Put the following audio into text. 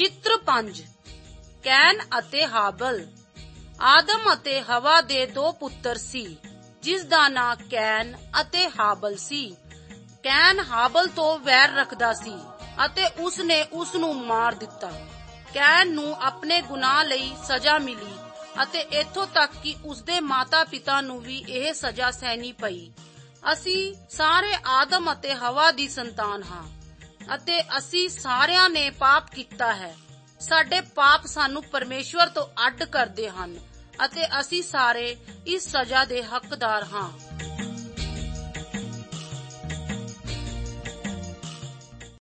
ਚਿੱਤਰ 5 ਕੈਨ ਅਤੇ ਹਾਬਲ। ਆਦਮ ਅਤੇ ਹਵਾ ਦੇ 2 ਪੁੱਤਰ ਸੀ, ਜਿਸ ਦਾ ਨਾਂ ਕੈਨ ਅਤੇ ਹਾਬਲ ਸੀ। ਕੈਨ ਹਾਬਲ ਤੋਂ ਵੈਰ ਰੱਖਦਾ ਸੀ ਅਤੇ ਉਸਨੇ ਉਸ ਨੂੰ ਮਾਰ ਦਿੱਤਾ। ਕੈਨ ਨੂੰ ਆਪਣੇ ਗੁਨਾਹ ਲਈ ਸਜ਼ਾ ਮਿਲੀ ਅਤੇ ਇੱਥੋਂ ਤੱਕ ਕਿ ਉਸਦੇ ਮਾਤਾ ਪਿਤਾ ਨੂੰ ਵੀ ਇਹ ਸਜ਼ਾ ਸਹਿਣੀ ਪਈ। ਅਸੀਂ ਸਾਰੇ ਆਦਮ ਅਤੇ ਹਵਾ ਦੀ ਸੰਤਾਨ ਹਾਂ ਅਤੇ ਅਸੀਂ ਸਾਰਿਆਂ ਨੇ ਪਾਪ ਕੀਤਾ ਹੈ। ਸਾਡੇ ਪਾਪ ਸਾਨੂੰ ਪਰਮੇਸ਼ਵਰ ਤੋਂ ਅੱਡ ਕਰਦੇ ਹਨ ਅਤੇ ਅਸੀਂ ਸਾਰੇ ਇਸ ਸਜ਼ਾ ਦੇ ਹੱਕਦਾਰ ਹਾਂ।